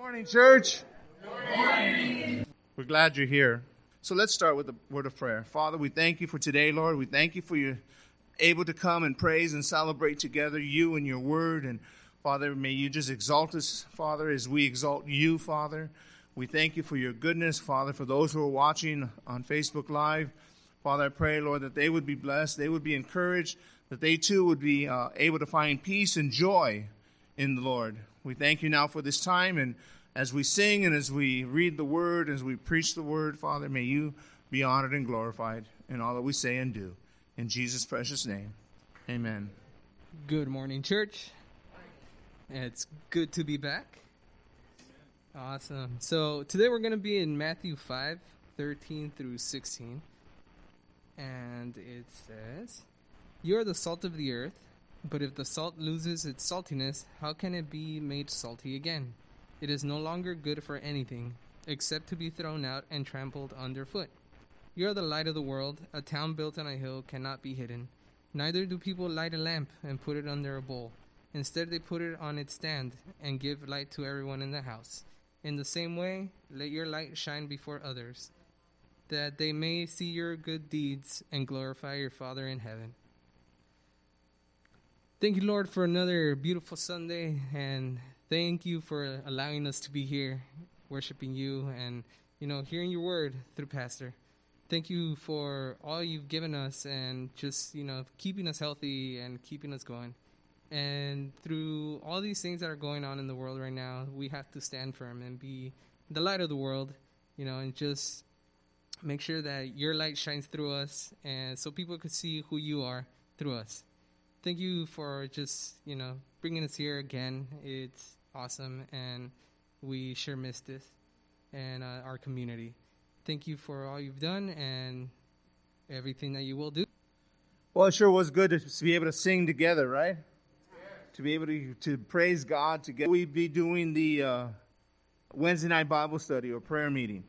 Morning, church. Good morning. We're glad you're here. So let's start with a word of prayer. Father, we thank you for today, Lord. We thank you for you able to come and praise and celebrate together you and your word. And Father, may you just exalt us, Father, as we exalt you, Father. We thank you for your goodness, Father, for those who are watching on Facebook Live. Father, I pray, Lord, that they would be blessed, they would be encouraged, that they too would be able to find peace and joy in the Lord. We thank you now for this time, and as we sing and as we read the word, as we preach the word, Father, may you be honored and glorified in all that we say and do. In Jesus' precious name, amen. Good morning, church. It's good to be back. Awesome. So today we're going to be in Matthew 5:13 through 16. And it says, "You are the salt of the earth, but if the salt loses its saltiness, how can it be made salty again? It is no longer good for anything, except to be thrown out and trampled underfoot. You are the light of the world. A town built on a hill cannot be hidden. Neither do people light a lamp and put it under a bowl. Instead, they put it on its stand and give light to everyone in the house. In the same way, let your light shine before others, that they may see your good deeds and glorify your Father in heaven." Thank you, Lord, for another beautiful Sunday, and thank you for allowing us to be here, worshiping you and, hearing your word through Pastor. Thank you for all you've given us and just, keeping us healthy and keeping us going. And through all these things that are going on in the world right now, we have to stand firm and be the light of the world, and just make sure that your light shines through us, and so people could see who you are through us. Thank you for just, bringing us here again. It's awesome, and we sure miss this and our community. Thank you for all you've done and everything that you will do. Well, it sure was good to be able to sing together, right? To be able to praise God together. We'll be doing the Wednesday night Bible study or prayer meeting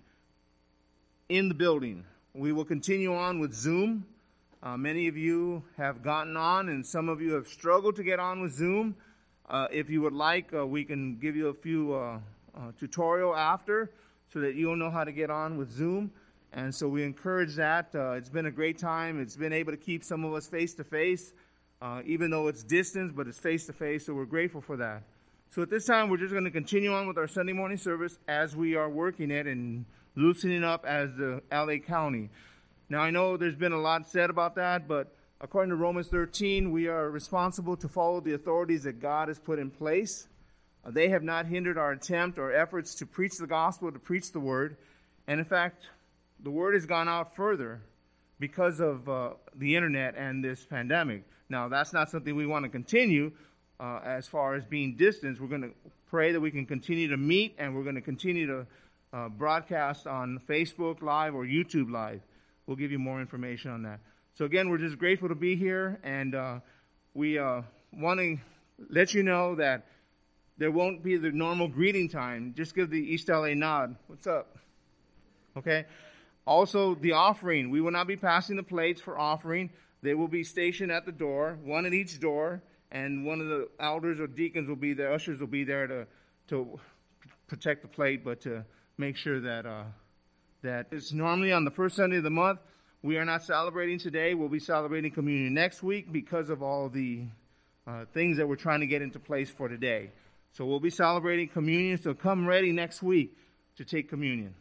in the building. We will continue on with Zoom. Many of you have gotten on, and some of you have struggled to get on with Zoom. If you would like, we can give you a few tutorial after so that you'll know how to get on with Zoom. And so we encourage that. It's been a great time. It's been able to keep some of us face-to-face, even though it's distance, but it's face-to-face, so we're grateful for that. So at this time, we're just going to continue on with our Sunday morning service as we are working it and loosening up as the LA County. Now, I know there's been a lot said about that, but according to Romans 13, we are responsible to follow the authorities that God has put in place. They have not hindered our attempt or efforts to preach the gospel, to preach the word. And in fact, the word has gone out further because of the internet and this pandemic. Now, that's not something we want to continue as far as being distanced. We're going to pray that we can continue to meet, and we're going to continue to broadcast on Facebook Live or YouTube Live. We'll give you more information on that. So again, we're just grateful to be here, and we want to let you know that there won't be the normal greeting time. Just give the East LA nod. What's up? Okay. Also, the offering. We will not be passing the plates for offering. They will be stationed at the door, one at each door, and one of the elders or deacons will be there, ushers will be there to protect the plate, but to make sure that that it's normally on the first Sunday of the month. We are not celebrating today. We'll be celebrating communion next week because of all the things that we're trying to get into place for today. So we'll be celebrating communion, so come ready next week to take communion.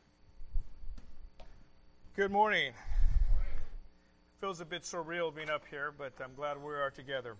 Good morning. Feels a bit surreal being up here, but I'm glad we are together.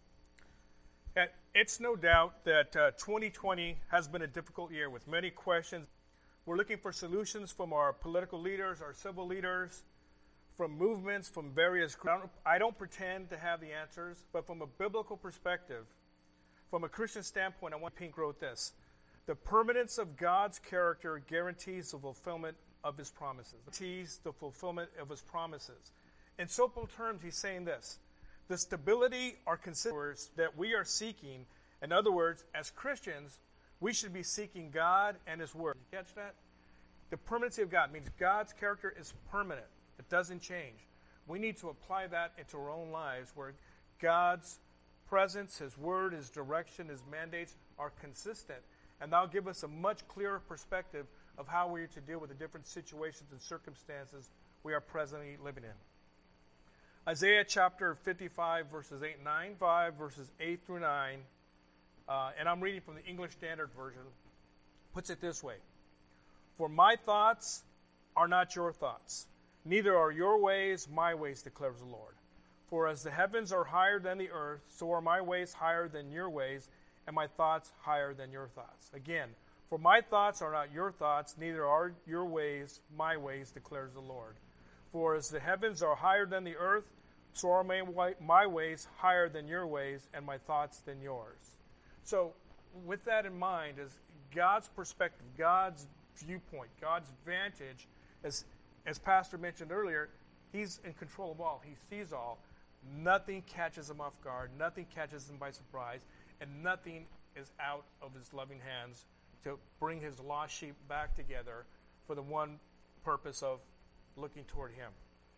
It's no doubt that 2020 has been a difficult year with many questions. We're looking for solutions from our political leaders, our civil leaders, from movements, from various groups. I don't pretend to have the answers, but from a biblical perspective, from a Christian standpoint, Pink wrote this: "The permanence of God's character guarantees the fulfillment of his promises." The fulfillment of his promises. In simple terms, he's saying this: the stability or consistency that we are seeking, in other words, as Christians, we should be seeking God and his word. You catch that? The permanency of God means God's character is permanent. It doesn't change. We need to apply that into our own lives where God's presence, his word, his direction, his mandates are consistent. and that'll give us a much clearer perspective of how we are to deal with the different situations and circumstances we are presently living in. Isaiah chapter 55, verses 8 and 9, 5 verses 8 through 9, and I'm reading from the English Standard Version, puts it this way. For my thoughts are not your thoughts, neither are your ways my ways, declares the Lord. For as the heavens are higher than the earth, so are my ways higher than your ways, and my thoughts higher than your thoughts. Again, for my thoughts are not your thoughts, neither are your ways my ways, declares the Lord. For as the heavens are higher than the earth, so are my ways higher than your ways, and my thoughts than yours. So, with that in mind, is God's perspective, God's viewpoint, God's vantage, as Pastor mentioned earlier, He's in control of all. He sees all. Nothing catches Him off guard. Nothing catches Him by surprise. And nothing is out of His loving hands to bring His lost sheep back together for the one purpose of looking toward Him.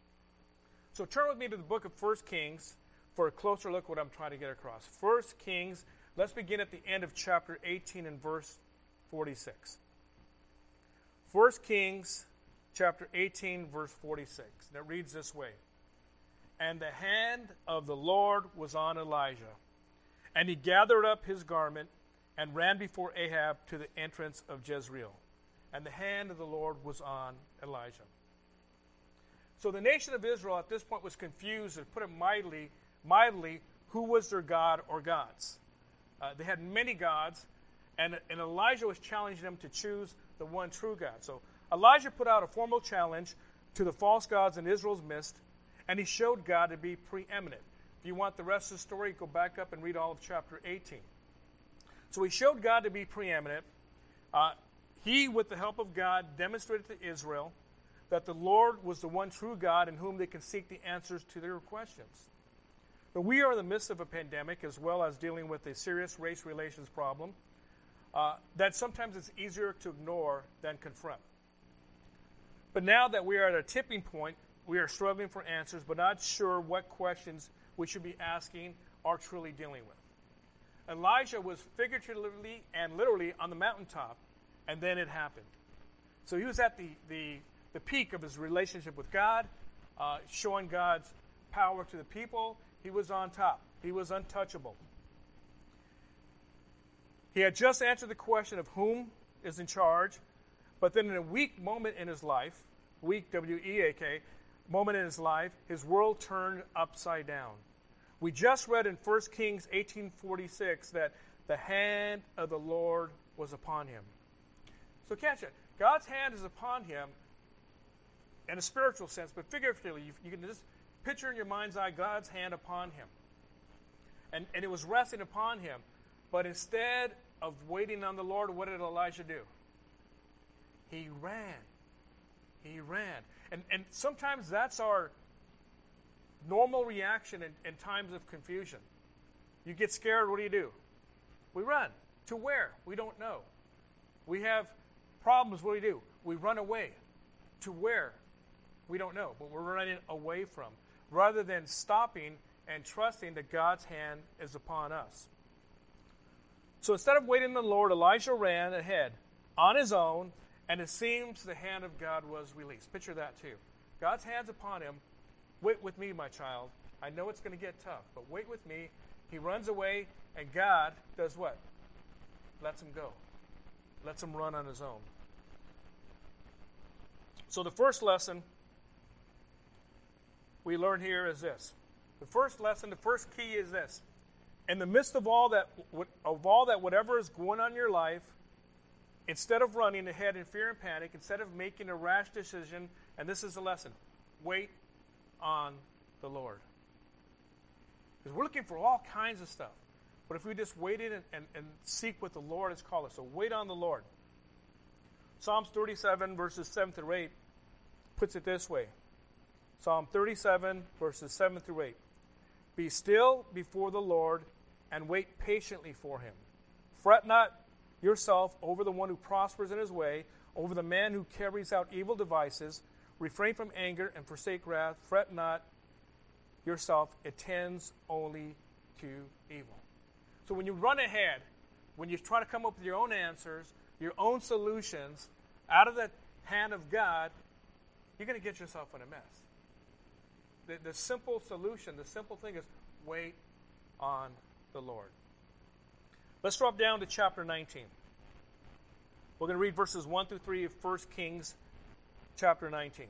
So turn with me to the book of 1 Kings for a closer look at what I'm trying to get across. 1 Kings, let's begin at the end of chapter 18 and verse 46. 1 Kings chapter 18, verse 46. And it reads this way. And the hand of the Lord was on Elijah, and he gathered up his garment and ran before Ahab to the entrance of Jezreel. And the hand of the Lord was on Elijah. So the nation of Israel at this point was confused, and put it mildly, who was their God or gods? They had many gods, and Elijah was challenging them to choose the one true God. So Elijah put out a formal challenge to the false gods in Israel's midst, and he showed God to be preeminent. If you want the rest of the story, go back up and read all of chapter 18. So he showed God to be preeminent. He, with the help of God, demonstrated to Israel that the Lord was the one true God in whom they can seek the answers to their questions. But we are in the midst of a pandemic, as well as dealing with a serious race relations problem that sometimes it's easier to ignore than confront. But now that we are at a tipping point, we are struggling for answers, but not sure what questions we should be asking or truly dealing with. Elijah was figuratively and literally on the mountaintop, and then it happened. So he was at the peak of his relationship with God, showing God's power to the people. He was on top. He was untouchable. He had just answered the question of whom is in charge, but then in a weak moment in his life, weak, W-E-A-K, moment in his life, his world turned upside down. We just read in 1 Kings 18:46 that the hand of the Lord was upon him. So catch it. God's hand is upon him in a spiritual sense, but figuratively, you can just picture in your mind's eye God's hand upon him. And it was resting upon him. But instead of waiting on the Lord, what did Elijah do? He ran. He ran. And sometimes that's our normal reaction in times of confusion. You get scared, what do? We run. To where? We don't know. We have problems, what do? We run away. To where? We don't know, but we're running away from, rather than stopping and trusting that God's hand is upon us. So instead of waiting on the Lord, Elijah ran ahead on his own, and it seems the hand of God was released. Picture that too. God's hand's upon him. Wait with me, my child. I know it's going to get tough, but wait with me. He runs away, and God does what? Lets him go. Lets him run on his own. So the first lesson we learn here is this. The first lesson, the first key is this. In the midst of all that, whatever is going on in your life, instead of running ahead in fear and panic, instead of making a rash decision, and this is the lesson, wait on the Lord. Because we're looking for all kinds of stuff. But if we just waited and seek what the Lord has called us, so wait on the Lord. Psalms 37, verses 7 through 8, puts it this way. Psalm 37, verses 7 through 8. Be still before the Lord and wait patiently for him. Fret not yourself over the one who prospers in his way, over the man who carries out evil devices. Refrain from anger and forsake wrath. Fret not yourself. It tends only to evil. So when you run ahead, when you try to come up with your own answers, your own solutions out of the hand of God, you're going to get yourself in a mess. The simple solution, the simple thing is wait on the Lord. Let's drop down to chapter 19. We're going to read verses 1 through 3 of 1 Kings chapter 19.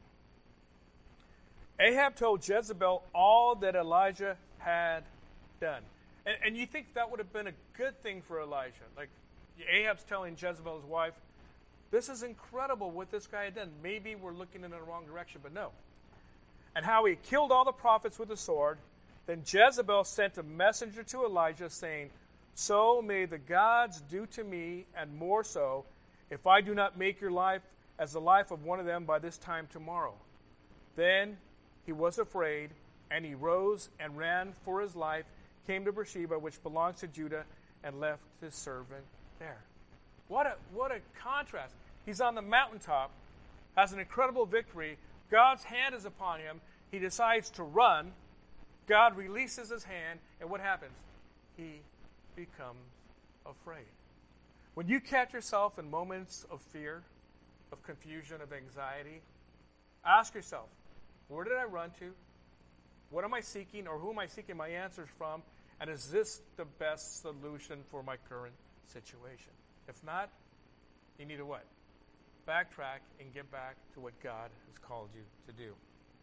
Ahab told Jezebel all that Elijah had done. And you think that would have been a good thing for Elijah. Like Ahab's telling Jezebel, his wife, this is incredible what this guy had done. Maybe we're looking in the wrong direction, but no. And how he killed all the prophets with a sword. Then Jezebel sent a messenger to Elijah saying, so may the gods do to me, and more so, if I do not make your life as the life of one of them by this time tomorrow. Then he was afraid, and he rose and ran for his life, came to Beersheba, which belongs to Judah, and left his servant there. What a contrast. He's on the mountaintop, has an incredible victory. God's hand is upon him. He decides to run. God releases his hand, and what happens? He becomes afraid. When you catch yourself in moments of fear, of confusion, of anxiety, ask yourself, where did I run to? What am I seeking, or who am I seeking my answers from? And is this the best solution for my current situation? If not, you need to what? Backtrack and get back to what God has called you to do.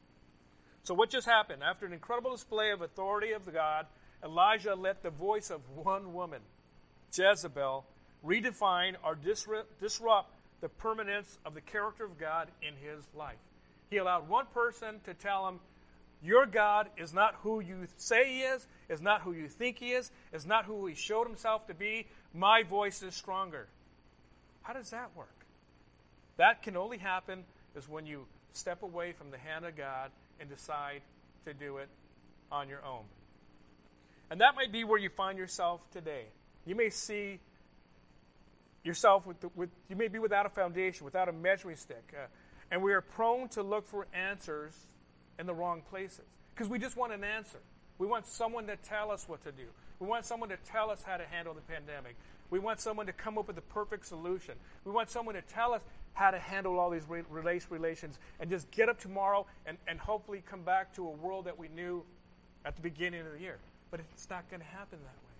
So what just happened? After an incredible display of authority of God, Elijah let the voice of one woman, Jezebel, redefine or disrupt the permanence of the character of God in his life. He allowed one person to tell him, your God is not who you say he is not who you think he is not who he showed himself to be. My voice is stronger. How does that work? That can only happen is when you step away from the hand of God and decide to do it on your own. And that might be where you find yourself today. You may see yourself you may be without a foundation, without a measuring stick. And we are prone to look for answers in the wrong places because we just want an answer. We want someone to tell us what to do. We want someone to tell us how to handle the pandemic. We want someone to come up with the perfect solution. We want someone to tell us how to handle all these relations and just get up tomorrow and hopefully come back to a world that we knew at the beginning of the year. But it's not going to happen that way.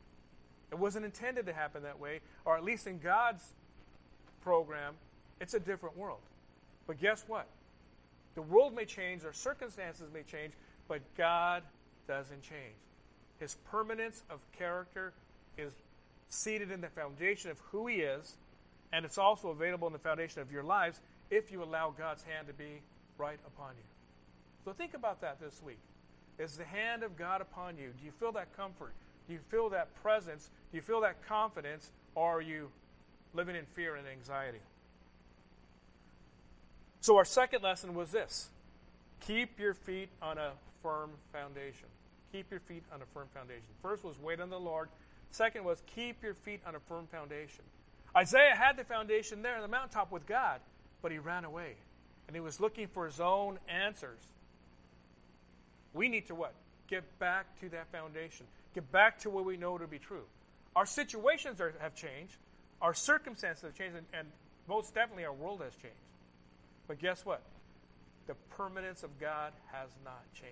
It wasn't intended to happen that way, or at least in God's program, it's a different world. But guess what? The world may change, our circumstances may change, but God doesn't change. His permanence of character is seated in the foundation of who he is, and it's also available in the foundation of your lives if you allow God's hand to be right upon you. So think about that this week. Is the hand of God upon you? Do you feel that comfort? Do you feel that presence? Do you feel that confidence? Or are you living in fear and anxiety? So our second lesson was this. Keep your feet on a firm foundation. Keep your feet on a firm foundation. First was wait on the Lord. Second was keep your feet on a firm foundation. Isaiah had the foundation there on the mountaintop with God, but he ran away. And he was looking for his own answers. We need to what? Get back to that foundation. Get back to what we know to be true. Our situations have changed. Our circumstances have changed. And most definitely our world has changed. But guess what? The permanence of God has not changed.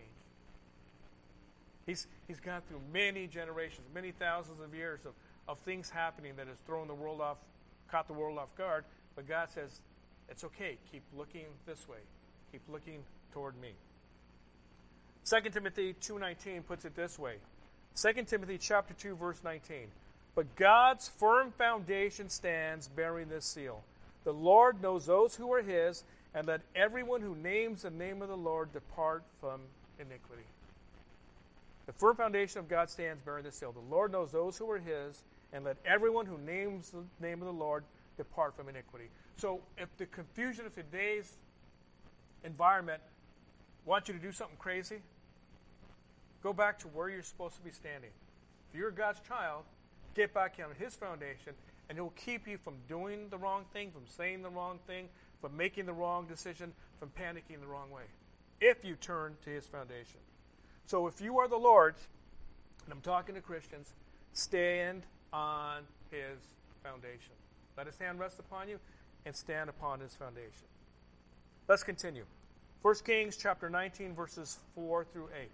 He's gone through many generations, many thousands of years of things happening that has thrown the world off, caught the world off guard. But God says, it's okay. Keep looking this way. Keep looking toward me. 2 Timothy 2:19 puts it this way. 2 Timothy chapter 2, verse 19. But God's firm foundation stands bearing this seal. The Lord knows those who are his, and let everyone who names the name of the Lord depart from iniquity. The firm foundation of God stands bearing this seal. The Lord knows those who are his, and let everyone who names the name of the Lord depart from iniquity. So if the confusion of today's environment wants you to do something crazy, go back to where you're supposed to be standing. If you're God's child, get back on his foundation, and he'll keep you from doing the wrong thing, from saying the wrong thing, from making the wrong decision, from panicking the wrong way, if you turn to his foundation. So if you are the Lord's, and I'm talking to Christians, stand on his foundation. Let his hand rest upon you and stand upon his foundation. Let's continue. 1 Kings chapter 19, verses 4 through 8.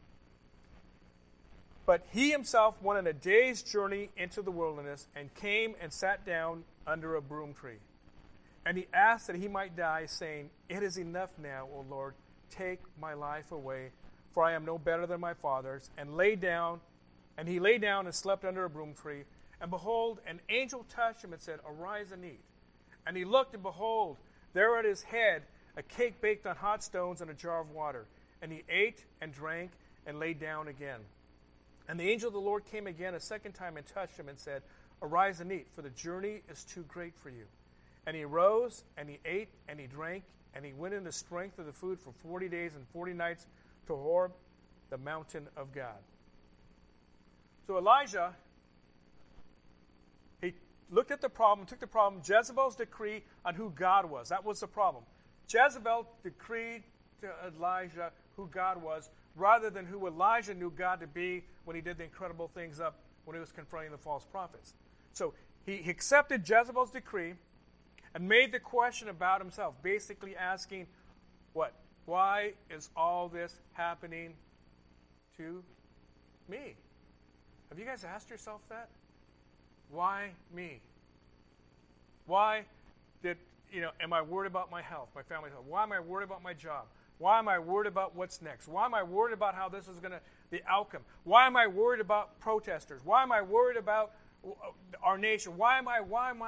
But he himself went on a day's journey into the wilderness and came and sat down under a broom tree. And he asked that he might die, saying, It is enough now, O Lord, take my life away, for I am no better than my fathers. And he lay down and slept under a broom tree. And behold, an angel touched him and said, Arise and eat. And he looked, and behold, there at his head a cake baked on hot stones and a jar of water. And he ate and drank and lay down again. And the angel of the Lord came again a second time and touched him and said, Arise and eat, for the journey is too great for you. And he rose, and he ate, and he drank, and he went in the strength of the food for 40 days and 40 nights to Horeb, the mountain of God. So Elijah, he looked at the problem, took the problem, Jezebel's decree on who God was. That was the problem. Jezebel decreed to Elijah who God was, rather than who Elijah knew God to be when he did the incredible things up when he was confronting the false prophets. So he accepted Jezebel's decree and made the question about himself, basically asking, what? Why is all this happening to me? Have you guys asked yourself that? Why me? Why am I worried about my health, my family's health? Why am I worried about my job? Why am I worried about what's next? Why am I worried about how this is going to, the outcome? Why am I worried about protesters? Why am I worried about our nation? Why am I?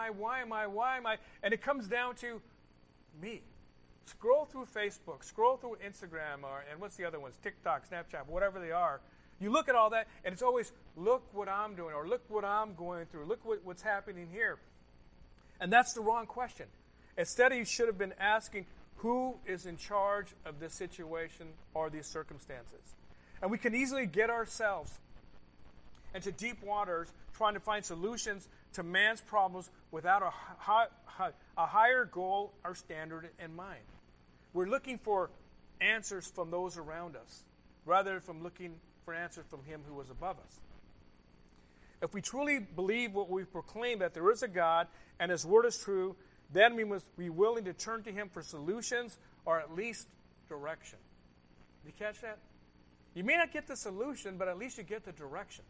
And it comes down to me. Scroll through Facebook, scroll through Instagram, and what's the other ones? TikTok, Snapchat, whatever they are. You look at all that, and it's always, look what I'm doing, or look what I'm going through. Look what's happening here. And that's the wrong question. Instead, you should have been asking, who is in charge of this situation or these circumstances? And we can easily get ourselves into deep waters trying to find solutions to man's problems without a higher goal or standard in mind. We're looking for answers from those around us rather than from looking for answers from him who is above us. If we truly believe what we proclaim, that there is a God and his word is true, then we must be willing to turn to him for solutions or at least direction. Did you catch that? You may not get the solution, but at least you get the direction.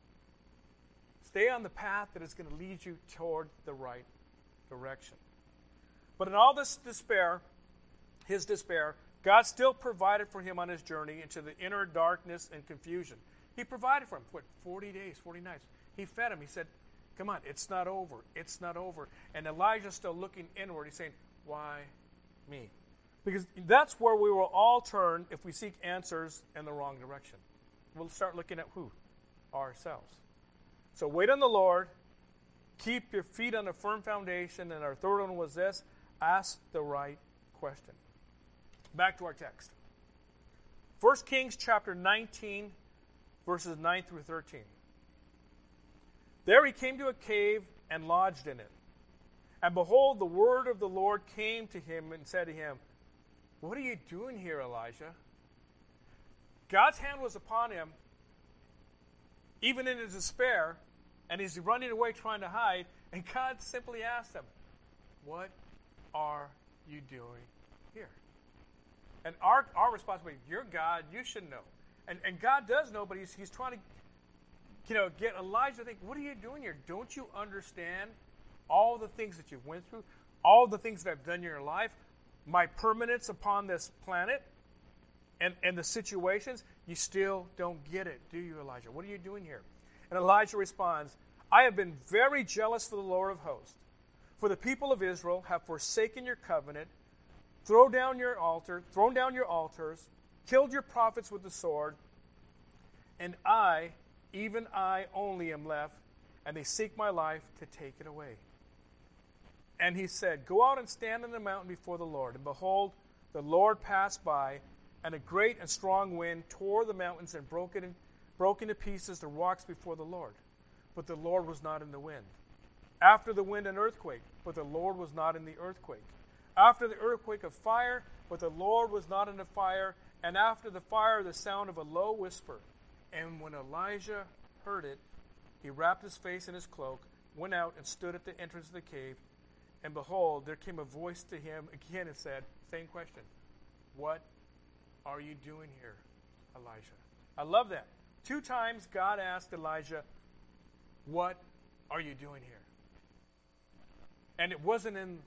Stay on the path that is going to lead you toward the right direction. But in all this despair, his despair, God still provided for him on his journey into the inner darkness and confusion. He provided for him, 40 days, 40 nights. He fed him. He said, come on, it's not over. It's not over. And Elijah's still looking inward. He's saying, why me? Because that's where we will all turn if we seek answers in the wrong direction. We'll start looking at who? Ourselves. So wait on the Lord. Keep your feet on a firm foundation. And our third one was this: ask the right question. Back to our text. 1 Kings chapter 19, verses 9 through 13. There he came to a cave and lodged in it. And behold, the word of the Lord came to him and said to him, what are you doing here, Elijah? God's hand was upon him, even in his despair, and he's running away trying to hide, and God simply asked him, what are you doing here? And our responsibility, you're God, you should know. And God does know, but he's trying to get Elijah to think, what are you doing here? Don't you understand all the things that you went through, all the things that I've done in your life, my permanence upon this planet, and the situations? You still don't get it, do you, Elijah? What are you doing here? And Elijah responds, I have been very jealous for the Lord of hosts, for the people of Israel have forsaken your covenant, thrown down your altars, killed your prophets with the sword, and I, even I only am left, and they seek my life to take it away. And he said, go out and stand on the mountain before the Lord. And behold, the Lord passed by, and a great and strong wind tore the mountains and broke into pieces the rocks before the Lord. But the Lord was not in the wind. After the wind, an earthquake, but the Lord was not in the earthquake. After the earthquake, a fire, but the Lord was not in the fire. And after the fire, the sound of a low whisper. And when Elijah heard it, he wrapped his face in his cloak, went out and stood at the entrance of the cave, and behold, there came a voice to him again and said, same question, what are you doing here, Elijah? I love that. 2 times God asked Elijah, what are you doing here? And it wasn't in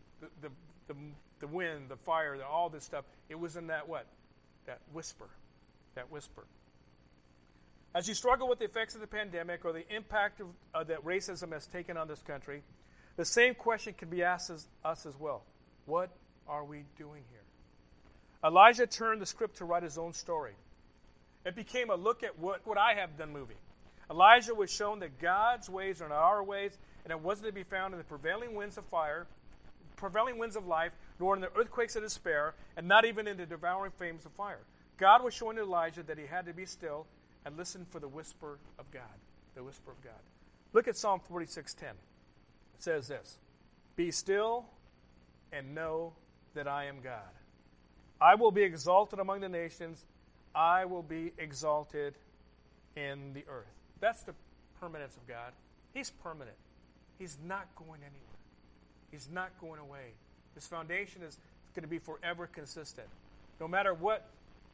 the wind, the fire, all this stuff. It was in that what? That whisper. That whisper. As you struggle with the effects of the pandemic or the impact of that racism has taken on this country, the same question can be asked us as well. What are we doing here? Elijah turned the script to write his own story. It became a look at what I have done movie. Elijah was shown that God's ways are not our ways, and it wasn't to be found in the prevailing winds of fire, prevailing winds of life, nor in the earthquakes of despair, and not even in the devouring flames of fire. God was showing Elijah that he had to be still and listen for the whisper of God. The whisper of God. Look at Psalm 46:10. It says this, be still and know that I am God. I will be exalted among the nations. I will be exalted in the earth. That's the permanence of God. He's permanent. He's not going anywhere. He's not going away. His foundation is going to be forever consistent. No matter what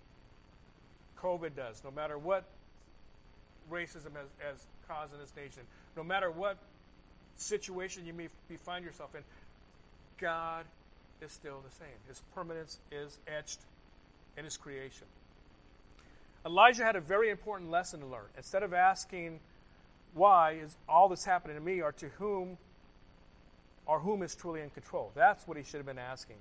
COVID does, no matter what racism has caused in this nation, no matter what situation you may find yourself in, God is still the same. His permanence is etched in His creation. Elijah had a very important lesson to learn. Instead of asking, why is all this happening to me, or to whom is truly in control? That's what he should have been asking.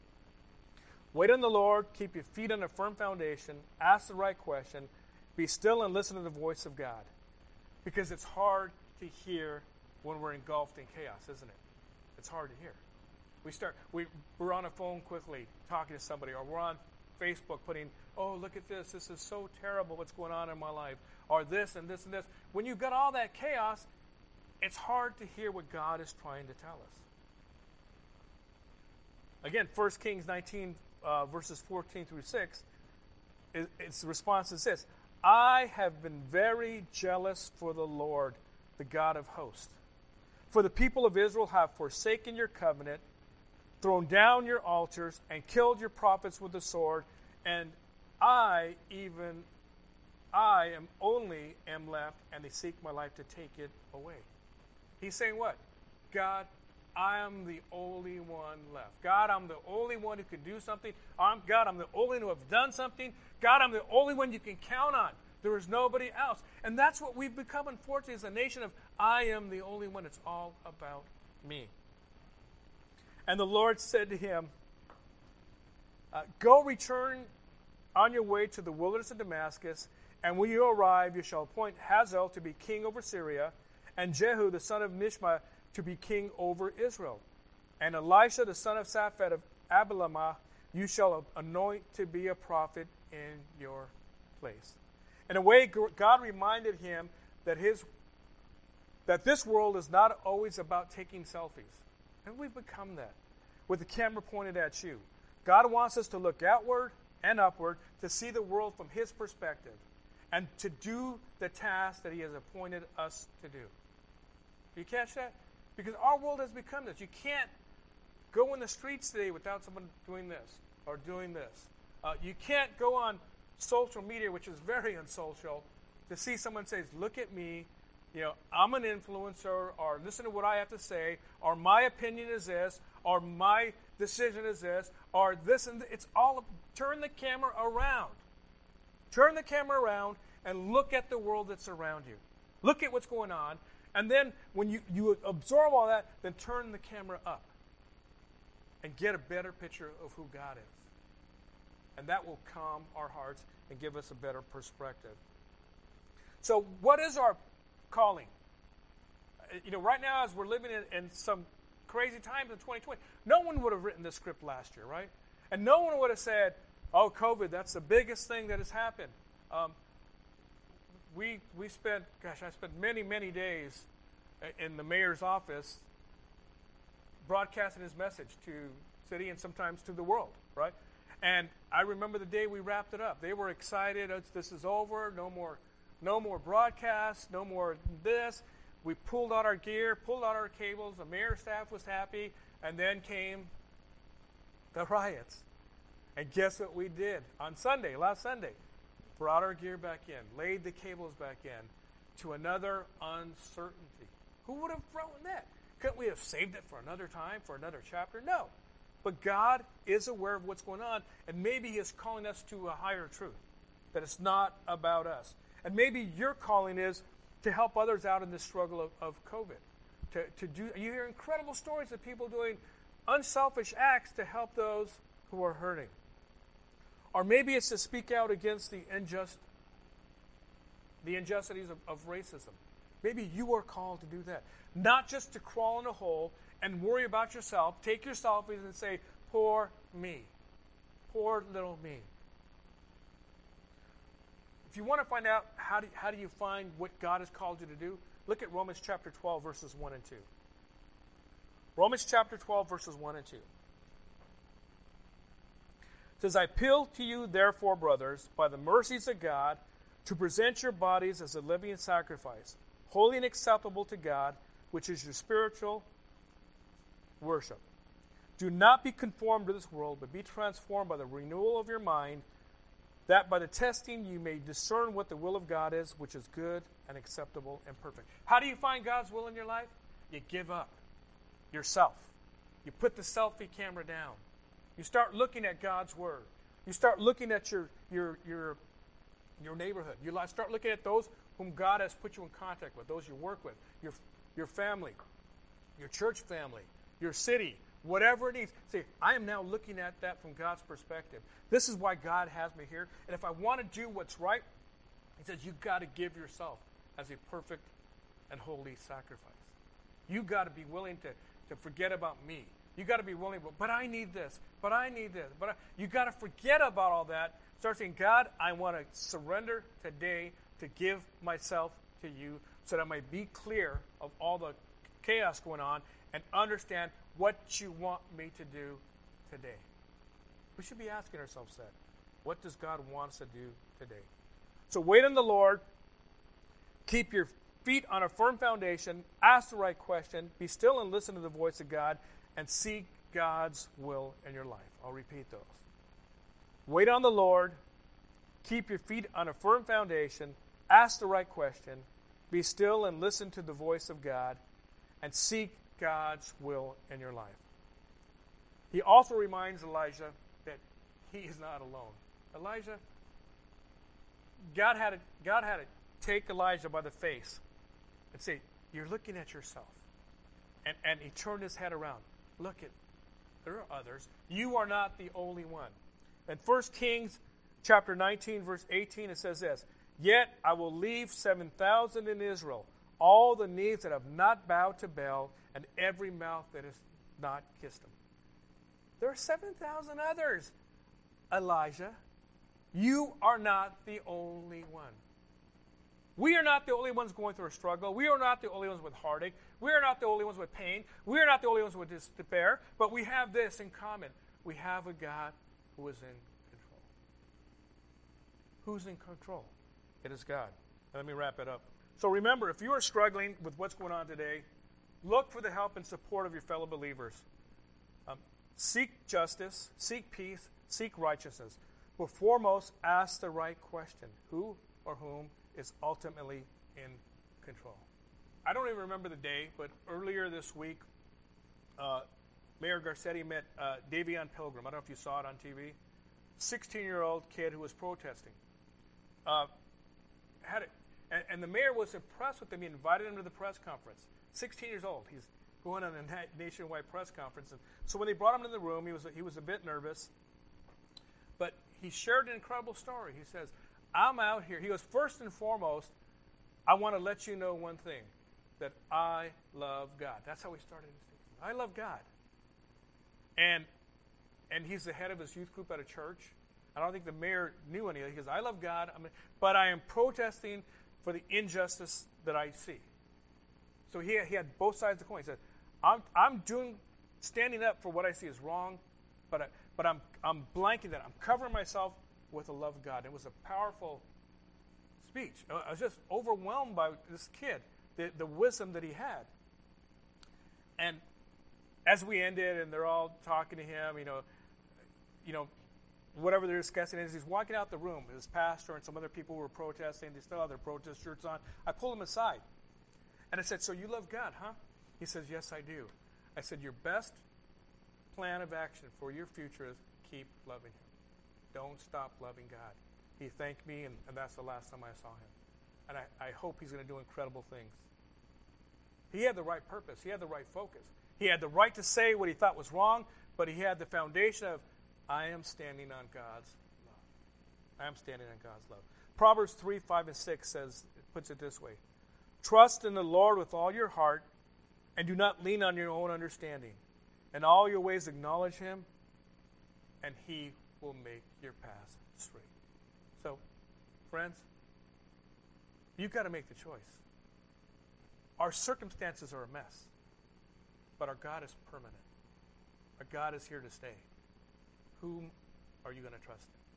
Wait on the Lord, keep your feet on a firm foundation, ask the right question, be still and listen to the voice of God. Because it's hard to hear when we're engulfed in chaos, isn't it? It's hard to hear. We're on a phone quickly talking to somebody, or we're on Facebook putting, oh, look at this. This is so terrible what's going on in my life. Or this and this and this. When you've got all that chaos, it's hard to hear what God is trying to tell us. Again, 1 Kings 19, verses 14 through 6, its response is this. I have been very jealous for the Lord, the God of hosts. For the people of Israel have forsaken your covenant, thrown down your altars, and killed your prophets with the sword, and I am left, and they seek my life to take it away. He's saying what? God, I am the only one left. God, I'm the only one who can do something. God, I'm the only one who have done something. God, I'm the only one you can count on. There is nobody else. And that's what we've become, unfortunately, as a nation of, I am the only one. It's all about me. And the Lord said to him, go return on your way to the wilderness of Damascus, and when you arrive, you shall appoint Hazael to be king over Syria, and Jehu, the son of Nishma, to be king over Israel. And Elisha, the son of Shaphat of Abilamah, you shall anoint to be a prophet in your place. In a way, God reminded him that this world is not always about taking selfies. And we've become that, with the camera pointed at you. God wants us to look outward and upward to see the world from His perspective and to do the task that He has appointed us to do. You catch that? Because our world has become this. You can't go in the streets today without someone doing this or doing this. You can't go on social media, which is very unsocial, to see someone say, look at me, I'm an influencer, or listen to what I have to say, or my opinion is this, or my decision is this, or this, and it's all, turn the camera around. Turn the camera around and look at the world that's around you. Look at what's going on, and then when you absorb all that, then turn the camera up and get a better picture of who God is. And that will calm our hearts and give us a better perspective. So what is our calling? Right now, as we're living in some crazy times in 2020, no one would have written this script last year, right? And no one would have said, oh, COVID, that's the biggest thing that has happened. I spent many, many days in the mayor's office broadcasting his message to city and sometimes to the world, right? And I remember the day we wrapped it up. They were excited. This is over. No more broadcasts. No more this. We pulled out our gear, pulled out our cables. The mayor staff was happy. And then came the riots. And guess what we did on Sunday, last Sunday? Brought our gear back in, laid the cables back in to another uncertainty. Who would have thrown that? Couldn't we have saved it for another time, for another chapter? No. But God is aware of what's going on, and maybe He is calling us to a higher truth, that it's not about us. And maybe your calling is to help others out in this struggle of COVID. You hear incredible stories of people doing unselfish acts to help those who are hurting. Or maybe it's to speak out against the injustices of racism. Maybe you are called to do that. Not just to crawl in a hole and worry about yourself, take your selfies and say, poor me. Poor little me. If you want to find out how do you find what God has called you to do, look at Romans chapter 12, verses 1 and 2. Romans chapter 12, verses 1 and 2. It says, I appeal to you, therefore, brothers, by the mercies of God, to present your bodies as a living sacrifice, holy and acceptable to God, which is your spiritual worship. Do not be conformed to this world, but be transformed by the renewal of your mind, that by the testing you may discern what the will of God is, which is good and acceptable and perfect. How do you find God's will in your life? You give up yourself. You put the selfie camera down. You start looking at God's Word. You start looking at your neighborhood. You start looking at those whom God has put you in contact with, those you work with, your family, your church family, your city, whatever it is. Say, I am now looking at that from God's perspective. This is why God has me here. And if I want to do what's right, He says, you've got to give yourself as a perfect and holy sacrifice. You've got to be willing to forget about me. You've got to be willing, but I need this, but I need this. You've got to forget about all that. Start saying, God, I want to surrender today to give myself to you so that I might be clear of all the chaos going on and understand what you want me to do today. We should be asking ourselves that. What does God want us to do today? So wait on the Lord. Keep your feet on a firm foundation. Ask the right question. Be still and listen to the voice of God. And seek God's will in your life. I'll repeat those. Wait on the Lord. Keep your feet on a firm foundation. Ask the right question. Be still and listen to the voice of God. And seek God's will in your life. He also reminds Elijah that he is not alone. Elijah, God had to take Elijah by the face and say, you're looking at yourself. And he turned his head around. Look, there are others. You are not the only one. In 1 Kings chapter 19, verse 18, it says this, Yet I will leave 7,000 in Israel, all the knees that have not bowed to Baal, and every mouth that has not kissed him. There are 7,000 others, Elijah. You are not the only one. We are not the only ones going through a struggle. We are not the only ones with heartache. We are not the only ones with pain. We are not the only ones with despair. But we have this in common. We have a God who is in control. Who's in control? It is God. Let me wrap it up. So remember, if you are struggling with what's going on today, look for the help and support of your fellow believers. Seek justice, seek peace, seek righteousness. But foremost, ask the right question. Who or whom is ultimately in control? I don't even remember the day, but earlier this week, Mayor Garcetti met Davion Pilgrim. I don't know if you saw it on TV. 16-year-old kid who was protesting. And the mayor was impressed with him. He invited him to the press conference. 16 years old. He's going on a nationwide press conference. And so when they brought him in the room, he was a bit nervous. But he shared an incredible story. He says, I'm out here. He goes, first and foremost, I want to let you know one thing, that I love God. That's how he started his statement. I love God. And he's the head of his youth group at a church. I don't think the mayor knew any of it. He goes, I love God, but I am protesting for the injustice that I see. So he had both sides of the coin. He said, I'm standing up for what I see is wrong, but I'm blanking that. I'm covering myself with the love of God. It was a powerful speech. I was just overwhelmed by this kid the wisdom that he had. And as we ended, and they're all talking to him, whatever they're discussing, as he's walking out the room, his pastor and some other people were protesting. They still have their protest shirts on. I pulled him aside, and I said, "So you love God, huh?" He says, "Yes, I do." I said, "Your best plan of action for your future is keep loving him. Don't stop loving God." He thanked me, and that's the last time I saw him. And I hope he's going to do incredible things. He had the right purpose. He had the right focus. He had the right to say what he thought was wrong, but he had the foundation of, I am standing on God's love. I am standing on God's love. Proverbs 3, 5, and 6 puts it this way. Trust in the Lord with all your heart, and do not lean on your own understanding. In all your ways acknowledge him, and he will make your path straight. So, friends, you've got to make the choice. Our circumstances are a mess, but our God is permanent. Our God is here to stay. Whom are you going to trust in?